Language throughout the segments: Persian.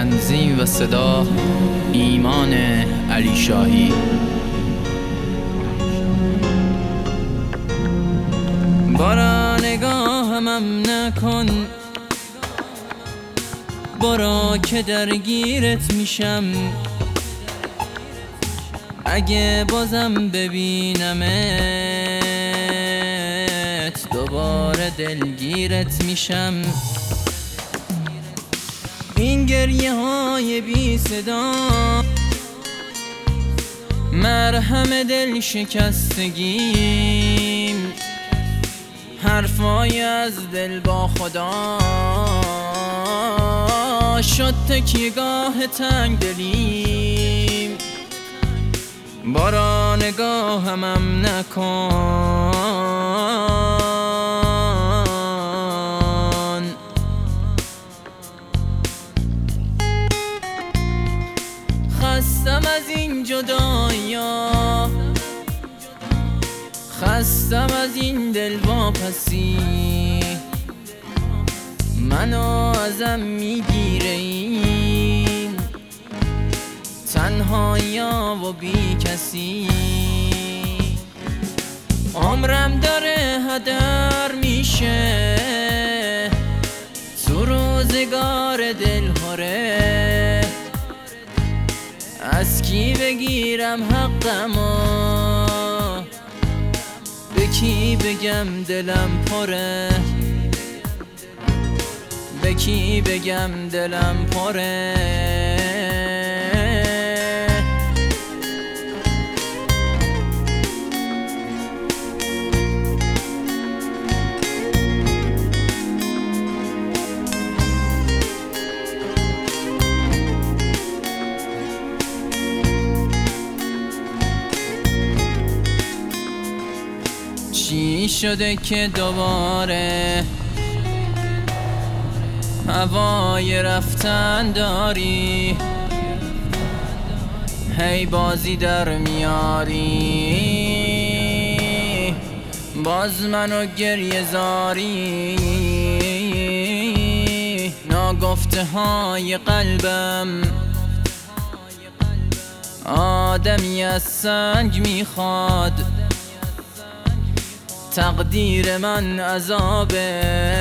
تنظیم و صدا ایمان علی شاهی. برا نگاهمم نکن، برا که درگیرت میشم. اگه بازم ببینمت دوباره دلگیرت میشم. این گریه های بی صدا مرهم دل شکستگیم، حرفای از دل با خدا شد تکیه‌گاه تنگ دلیم. برا نگاهمم نکن، خستم از این جدایی‌ها، خستم از این دل واپسی. منو ازم میگیره این تنهایی‌ها و بی کسی. عمرم داره هدر میشه تو روزگار دلهوره. از کی بگیرم حقمو، به کی بگم دلم پره، به کی بگم دلم پره. چی شده که دوباره هوای رفتن داری؟ هی بازی در میاری، باز منو گریه زاری. ناگفته های قلبم آدمی از سنگ میخواد. تقدیر من عذابه،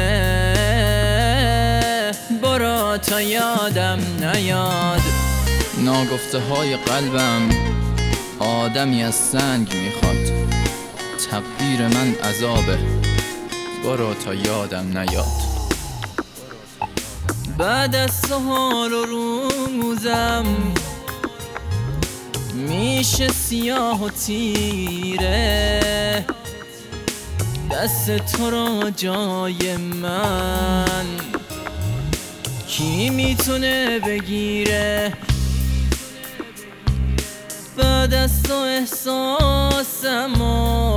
برو تا یادم نیاد. ناگفته های قلبم آدمی از سنگ میخواد. تقدیر من عذابه، برو تا یادم نیاد. بعد از سهال و روزم میشه سیاه و تیره. دست تو رو جای من کی میتونه بگیره؟ بعد از تو احساسمو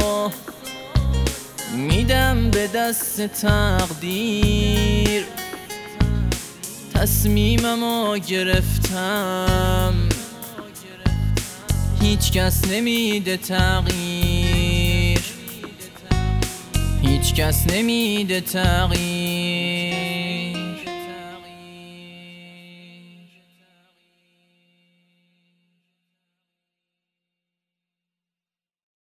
میدم به دست تقدیر. تصمیممو گرفتم، هیچ کس نمیده تغییر، هیچ کس نمیده تغییر.